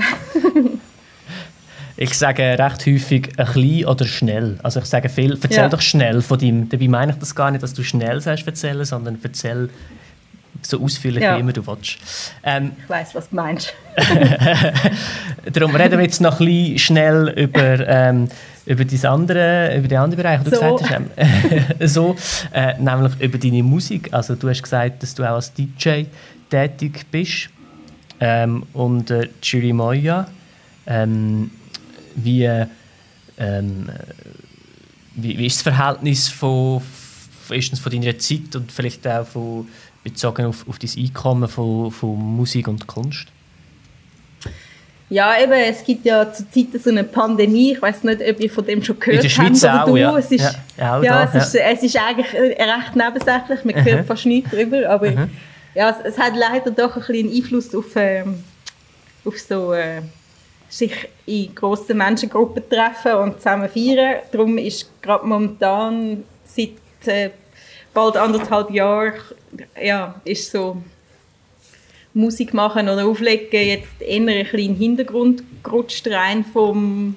Ich sage recht häufig ein bisschen oder schnell. Also ich sage viel, erzähl doch schnell von deinem. Dabei meine ich das gar nicht, dass du schnell sagst erzählen, sondern erzähl so ausführlich wie immer du willst. Ich weiss, was du meinst. Darum reden wir jetzt noch ein bisschen schnell über den anderen Bereich, den du gesagt hast. Nämlich über deine Musik. Also du hast gesagt, dass du auch als DJ tätig bist. Und Julie Moya. Wie ist das Verhältnis von deiner Zeit und vielleicht auch bezogen auf dein Einkommen von Musik und Kunst? Ja, eben, es gibt ja zur Zeit so eine Pandemie. Ich weiss nicht, ob ihr von dem schon gehört habt. In der Schweiz auch, ja. Es ist eigentlich recht nebensächlich. Man hört fast nichts darüber. Aber ja, es hat leider doch ein bisschen Einfluss auf so sich in grossen Menschengruppen treffen und zusammen feiern. Darum ist gerade momentan seit bald 1,5 Jahren ist so Musik machen oder auflegen jetzt eher ein bisschen in den Hintergrund gerutscht, rein vom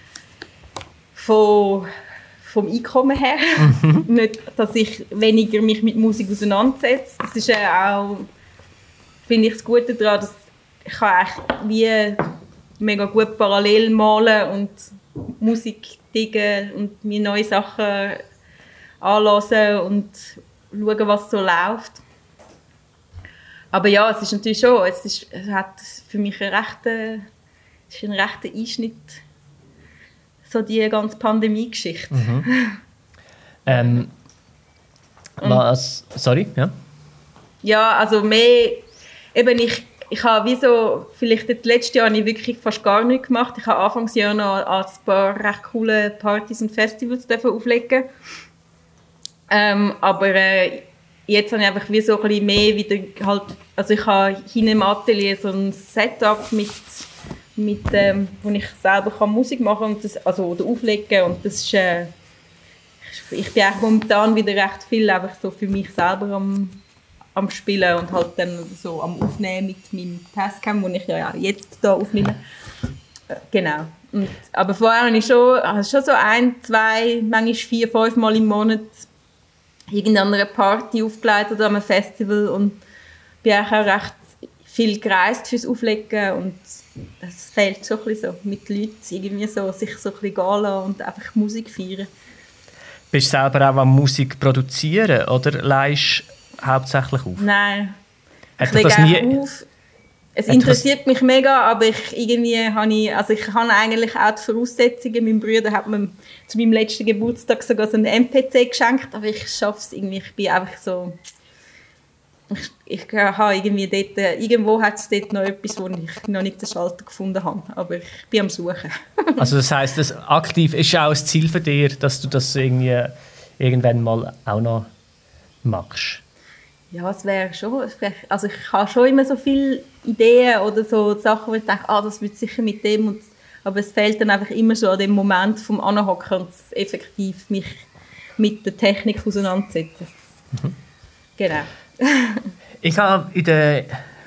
Einkommen her. Nicht, dass ich weniger mich mit Musik auseinandersetze. Das ist auch, finde ich, das Gute daran, dass ich eigentlich wie mega gut parallel malen und Musik diggen und mir neue Sachen anhören und schauen, was so läuft. Aber ja, es ist natürlich schon, es hat für mich einen rechten Einschnitt, so die ganze Pandemie-Geschichte. Sorry, ja? Ja, also mehr, eben ich habe wie so, vielleicht jetzt letztes Jahr habe ich wirklich fast gar nichts gemacht. Ich habe Anfangsjahr noch an ein paar recht coole Partys und Festivals auflegen. Aber jetzt habe ich einfach wie so ein bisschen mehr wieder halt, also ich habe hinten im Atelier so ein Setup mit wo ich selber Musik machen kann und das, also oder auflegen und das ist ich bin eigentlich momentan wieder recht viel einfach so für mich selber am Spielen und halt dann so am Aufnehmen mit meinem Tascam, den ich ja jetzt hier aufnehme. Genau. Aber vorher habe ich schon so 1, 2, manchmal 4, 5 Mal im Monat irgendeiner Party aufgelegt oder an einem Festival und bin auch recht viel gereist fürs Auflegen und es fehlt so ein bisschen so mit Leuten irgendwie so, sich so ein bisschen gehen lassen und einfach Musik feiern. Bist du selber auch am Musik produzieren oder leihst hauptsächlich auf? Nein, ich lege auch auf. Es interessiert mich mega, aber ich habe eigentlich auch die Voraussetzungen. Mein Bruder hat mir zu meinem letzten Geburtstag sogar so einen MPC geschenkt, aber ich schaffe es irgendwie. Ich bin einfach so... Ich habe irgendwie dort... Irgendwo hat es dort noch etwas, wo ich noch nicht den Schalter gefunden habe, aber ich bin am Suchen. Also das heisst, das aktiv ist auch ein Ziel für dich, dass du das irgendwie irgendwann mal auch noch machst? Ja, es wäre schon... Also ich habe schon immer so viele Ideen oder so Sachen, wo ich denke, das wird sicher mit dem und... Aber es fehlt dann einfach immer so an dem Moment vom Anhocken und effektiv mich mit der Technik auseinandersetzen. Genau. Ich habe in der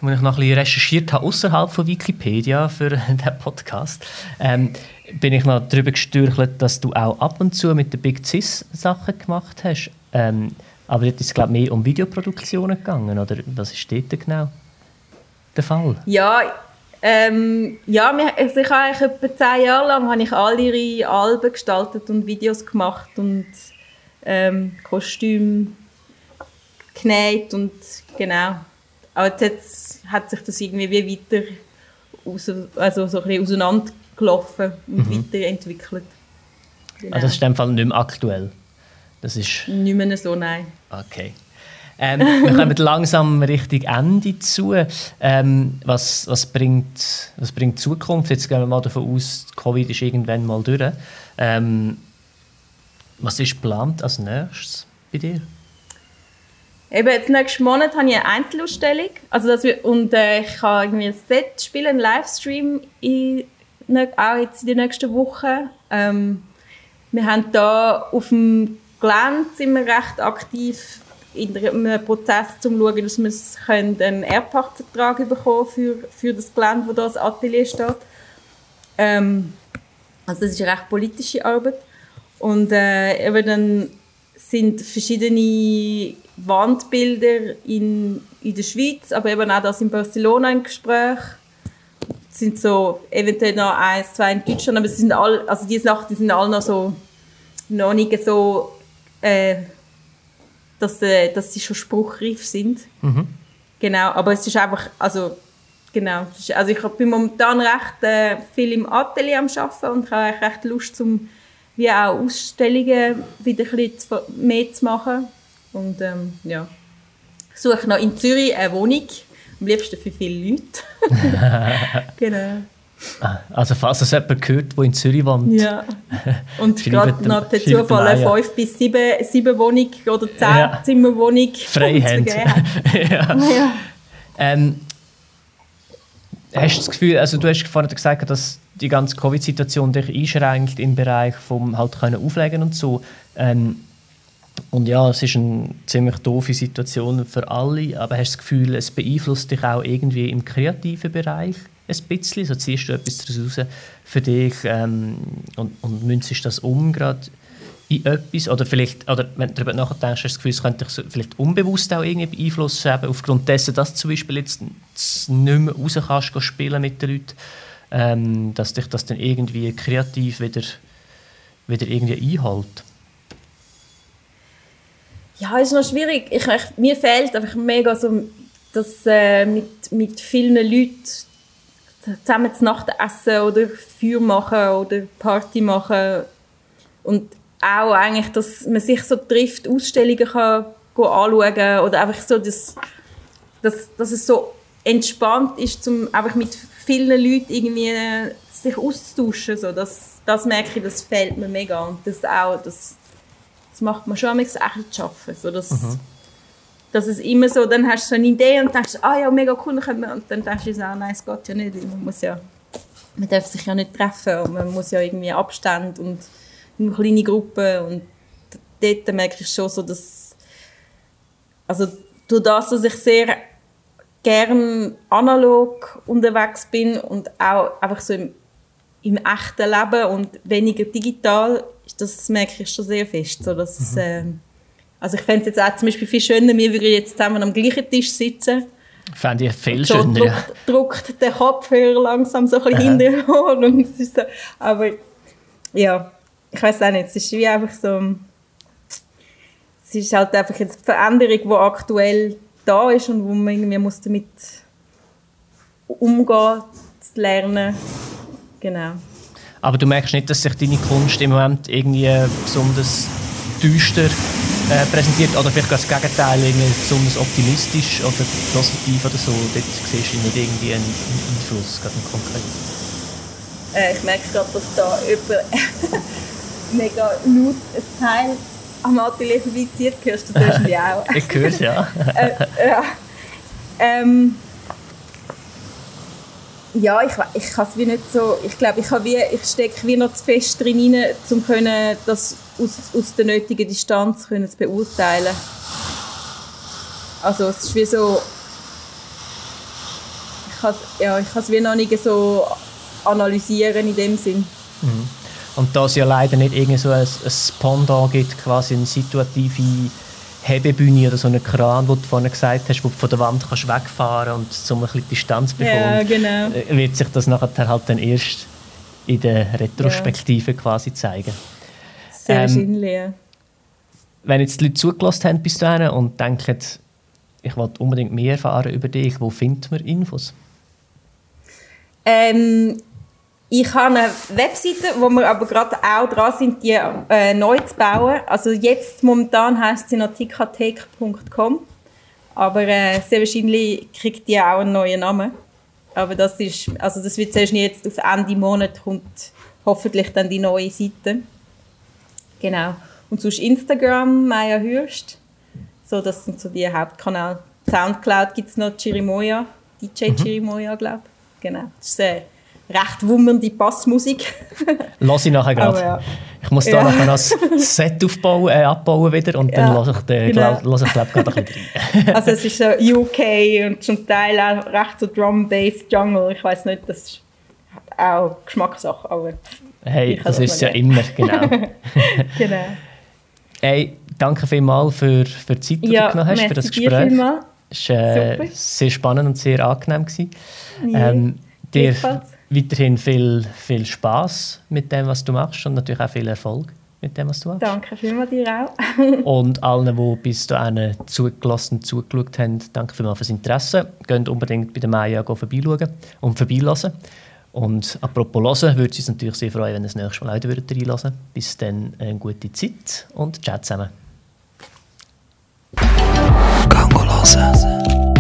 als ich noch ein bisschen recherchiert habe, außerhalb von Wikipedia für diesen Podcast, bin ich noch darüber gestürchelt, dass du auch ab und zu mit den Big Cis Sachen gemacht hast. Aber dort ist es, glaube ich, mehr um Videoproduktionen gegangen, oder was ist dort genau der Fall? Ja, also ich habe eigentlich etwa 10 Jahre lang habe ich all ihre Alben gestaltet und Videos gemacht und Kostüme genäht und genau. Aber jetzt hat sich das irgendwie wie weiter so ein bisschen auseinandergelaufen und weiterentwickelt. Genau. Also das ist in dem Fall nicht mehr aktuell? Das ist nicht mehr so, nein. Okay. Wir kommen langsam Richtung Ende zu. Was bringt die Zukunft? Jetzt gehen wir mal davon aus, Covid ist irgendwann mal durch. Was ist geplant als nächstes bei dir? Eben, jetzt nächsten Monat habe ich eine Einzelausstellung. Also ich kann irgendwie ein Set spielen, einen Livestream auch jetzt in den nächsten Wochen. Wir haben da auf dem Gelände sind wir recht aktiv in einem Prozess, um zu schauen, dass wir einen Erbpachtvertrag bekommen für das Gelände, wo das Atelier steht. Also das ist eine recht politische Arbeit. Und eben dann sind verschiedene Wandbilder in der Schweiz, aber eben auch das in Barcelona im Gespräch. Es sind so eventuell noch 1, 2 in Deutschland, aber sie sind alle, also die Sachen, die sind alle noch nicht so, dass sie schon spruchreif sind. Mhm. Genau, aber es ist einfach, also ich bin momentan recht viel im Atelier am Arbeiten und habe recht Lust, wie auch Ausstellungen wieder ein bisschen mehr zu machen. Und ja, ich suche noch in Zürich eine Wohnung, am liebsten für viele Leute. Genau. Also falls es jemand hört, der in Zürich wohnt. Ja, und gerade noch der Zufall eine 5 bis 7 Wohnung oder 10 Zimmerwohnung Freihand. Ja. Hast du das Gefühl, also du hast vorhin gesagt, dass die ganze Covid-Situation dich einschränkt im Bereich vom halt können auflegen und so. Und ja, es ist eine ziemlich doofe Situation für alle, aber hast du das Gefühl, es beeinflusst dich auch irgendwie im kreativen Bereich ein bisschen? So ziehst du etwas daraus raus für dich und münzest das um gerade in etwas? Oder vielleicht, oder wenn du darüber nachdenkst, hast du das Gefühl, es könnte dich vielleicht unbewusst auch irgendwie beeinflussen, eben aufgrund dessen, dass du zum Beispiel jetzt nicht mehr raus kannst spielen mit den Leuten, dass dich das dann irgendwie kreativ wieder irgendwie einholt? Ja, ist noch schwierig. Mir fehlt einfach mega so, dass mit vielen Leuten zusammen zu Nacht essen oder Feuer machen oder Party machen und auch eigentlich, dass man sich so trifft, Ausstellungen kann anschauen oder einfach so, dass es so entspannt ist, um einfach mit vielen Leuten irgendwie sich auszutauschen. So, das merke ich, das fehlt mir mega und das macht man schon ein bisschen zu arbeiten. So, dass es immer so, dann hast du so eine Idee und denkst, ja, mega cool, und dann denkst du, nein, es geht ja nicht, man darf sich ja nicht treffen und man muss ja irgendwie Abstand und eine kleine Gruppe und dort merke ich schon so, dass, also durch das, dass ich sehr gerne analog unterwegs bin und auch einfach so im echten Leben und weniger digital, das merke ich schon sehr fest, so dass es, also ich fände es jetzt auch zum Beispiel viel schöner, wir würden jetzt zusammen am gleichen Tisch sitzen. Fände ich viel schöner, so druckt der Kopfhörer langsam so ein bisschen hinterher und es ist so, aber ja, ich weiß auch nicht, es ist wie einfach so, es ist halt einfach jetzt die Veränderung, die aktuell da ist und wo man irgendwie muss damit umgehen, zu lernen, genau. Aber du merkst nicht, dass sich deine Kunst im Moment irgendwie besonders düster präsentiert oder vielleicht das Gegenteil, irgendwie besonders optimistisch oder positiv oder so. Dort siehst du nicht irgendwie einen Einfluss, gerade einen konkreten. Ich merke gerade, dass da jemand mega laut ein Teil am Atelier vorbeizieht. Hörst du das wahrscheinlich auch? Ich höre es, ja. Ja, ich kann es wie nicht so. Ich glaube, ich stecke wie noch zu fest drin, um das aus der nötigen Distanz zu beurteilen. Also es ist wie so. kann es wie noch nicht so analysieren in dem Sinn. Mhm. Und da es ja leider nicht irgend so ein Pendant gibt, quasi eine situative Hebebühne oder so einen Kran, wo du vorhin gesagt hast, wo du von der Wand kannst wegfahren und so ein bisschen Distanz bekommen, Ja, genau. wird sich das nachher halt dann erst in der Retrospektive quasi zeigen. Sehr wahrscheinlich, ja. Wenn jetzt die Leute zugelassen haben bis dahin und denken, ich will unbedingt mehr erfahren über dich, wo findet man Infos? Ich habe eine Webseite, wo wir aber gerade auch dran sind, die neu zu bauen. Also jetzt momentan heisst sie noch tikathek.com, aber sehr wahrscheinlich kriegt die auch einen neuen Namen. Aber das wird zuerst jetzt auf Ende Monat kommt hoffentlich dann die neue Seite. Genau. Und sonst Instagram, Maya Hürst. So, das sind so die Hauptkanäle. Soundcloud gibt es noch Chirimoya, DJ Chirimoya, glaube ich. Genau. Das ist recht wummernde Bassmusik. Lass ich nachher gerade. Ja. Ich muss da nachher noch ein Set abbauen wieder und dann lasse ich glaube ich, gerade ein bisschen rein. Also es ist so UK und zum Teil auch recht so Drum, Bass, Jungle. Ich weiss nicht, das ist auch Geschmackssache. Aber hey, das ist es ja immer, genau. Genau. Hey, danke vielmals für die Zeit, die du genommen hast, für das Gespräch. Es war sehr spannend und sehr angenehm. Dir weiterhin viel Spass mit dem, was du machst und natürlich auch viel Erfolg mit dem, was du machst. Danke vielmals dir auch. Und allen, die bis dahin zugelassen und zugeschaut haben, danke vielmals fürs Interesse. Geht unbedingt bei der Maya vorbeischauen und vorbeilassen. Und apropos hören, würde es uns natürlich sehr freuen, wenn ihr das nächste Mal auch wieder reinhören würdet. Bis dann eine gute Zeit und ciao zusammen. Gang hören.